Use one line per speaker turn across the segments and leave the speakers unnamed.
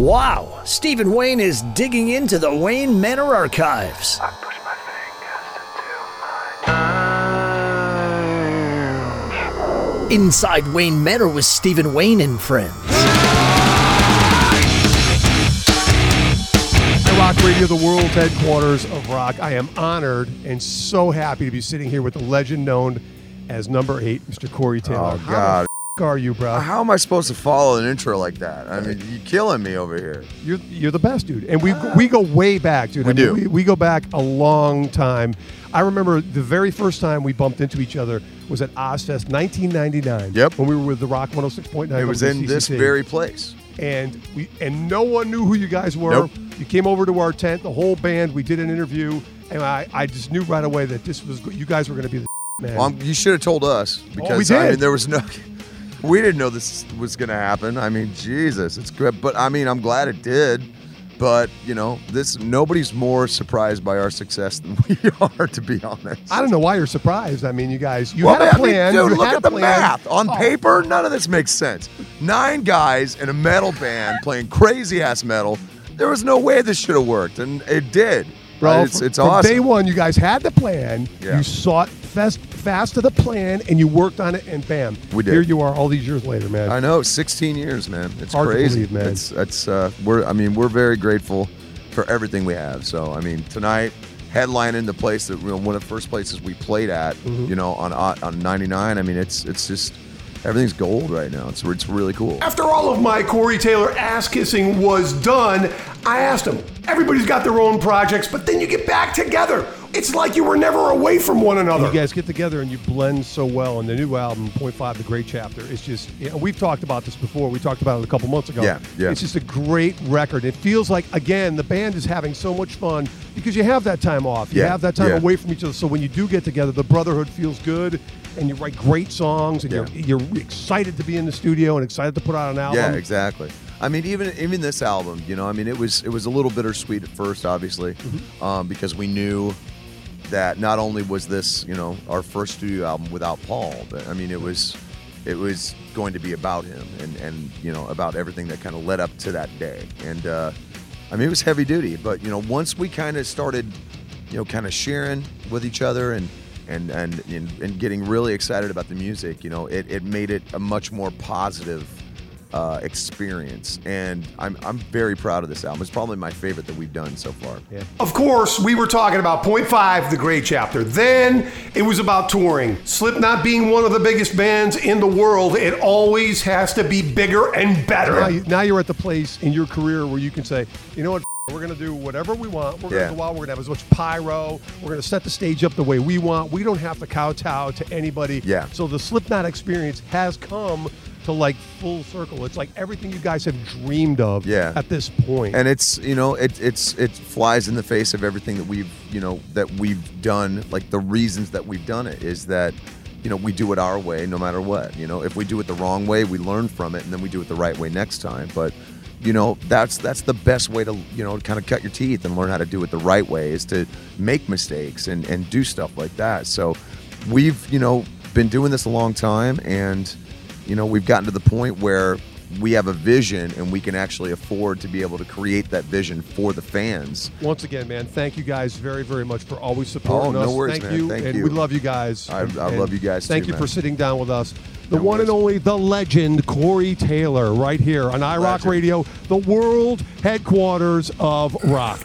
Wow, Stephen Wayne is digging into the Wayne Manor archives.
I push my fingers into my
Inside Wayne Manor with Stephen Wayne and friends.
Rock Radio, the world headquarters of rock. I am honored and so happy to be sitting here with the legend known as number 8, Mr. Corey Taylor.
Oh, God.
How are you, bro?
How am I supposed to follow an intro like that? I mean, you're killing me over here.
You're the best, dude. And we go way back, dude.
We do.
We go back a long time. I remember the very first time we bumped into each other was at Ozfest 1999.
Yep.
When we were with the Rock 106.9.
It was in this very place.
And no one knew who you guys were.
Nope.
You came over to our tent, the whole band. We did an interview, and I just knew right away that you guys were going to be the man.
Well, you should have told us because
we did.
I mean, there was no. We didn't know this was going to happen. I mean, Jesus, it's good, but I mean, I'm glad it did. But you know, nobody's more surprised by our success than we are, to be honest.
I don't know why you're surprised. I mean, you guys, had a
I mean,
plan.
dude,
You
look
had
at
a
the
plan.
math. On paper, none of this makes sense. 9 guys in a metal band playing crazy-ass metal. There was no way this should have worked, and it did.
Bro,
It's
from
awesome.
day one, you guys had the plan.
Yeah.
You sought fast to the plan, and you worked on it, and bam.
We did.
Here you are all these years later, man.
I know, 16 years, man. It's
Hard to
crazy.
believe, man.
We're very grateful for everything we have. So, I mean, tonight, headlining the place that one of the first places we played at, you know, on 99. I mean, it's just everything's gold right now. It's really cool.
After all of my Corey Taylor ass-kissing was done, I asked him, everybody's got their own projects, but then you get back together. It's like you were never away from one another. You guys get together and you blend so well. And the new album, Point 5, The Great Chapter, is just, we've talked about this before. We talked about it a couple months ago.
Yeah.
It's just a great record. It feels like, again, the band is having so much fun because you have that time off. You have that time away from each other. So when you do get together, the brotherhood feels good. And you write great songs, and you're excited to be in the studio and excited to put out an album.
Yeah, exactly. I mean, even this album, you know, I mean, it was a little bittersweet at first, obviously, because we knew that not only was this, you know, our first studio album without Paul, but I mean, it was going to be about him and you know, about everything that kind of led up to that day. And I mean, it was heavy duty, but you know, once we kind of started, you know, kind of sharing with each other and getting really excited about the music, you know, it made it a much more positive experience, and I'm very proud of this album. It's probably my favorite that we've done so far.
Yeah. Of course, we were talking about Point 5, The Great Chapter. Then it was about touring. Slipknot being one of the biggest bands in the world, it always has to be bigger and better. Now you're at the place in your career where you can say, you know what, we're going to do whatever we want. We're going to go out. We're going to have as much pyro. We're going to set the stage up the way we want. We don't have to kowtow to anybody.
Yeah.
So the Slipknot experience has come to like full circle. It's like everything you guys have dreamed of at this point.
And it's, you know, it flies in the face of everything that we've done. Like the reasons that we've done it is that, you know, we do it our way no matter what. You know, if we do it the wrong way, we learn from it and then we do it the right way next time. But you know, that's the best way to, you know, kind of cut your teeth and learn how to do it the right way, is to make mistakes and do stuff like that. So we've, you know, been doing this a long time, and, you know, we've gotten to the point where we have a vision and we can actually afford to be able to create that vision for the fans.
Once again, man, thank you guys very, very much for always supporting us.
No worries,
thank
man.
you.
Thank
and
you.
we love you guys.
I love you guys too,
Thank you
man.
for sitting down with us. The one and only, the legend, Corey Taylor, right here on iRock Radio, the world headquarters of rock.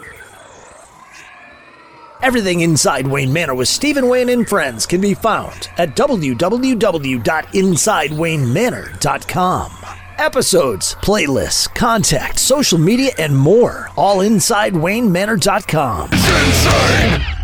Everything inside Wayne Manor with Stephen Wayne and friends can be found at www.insidewaynemanor.com. Episodes, playlists, contact, social media, and more, all inside waynemanor.com.
Insane!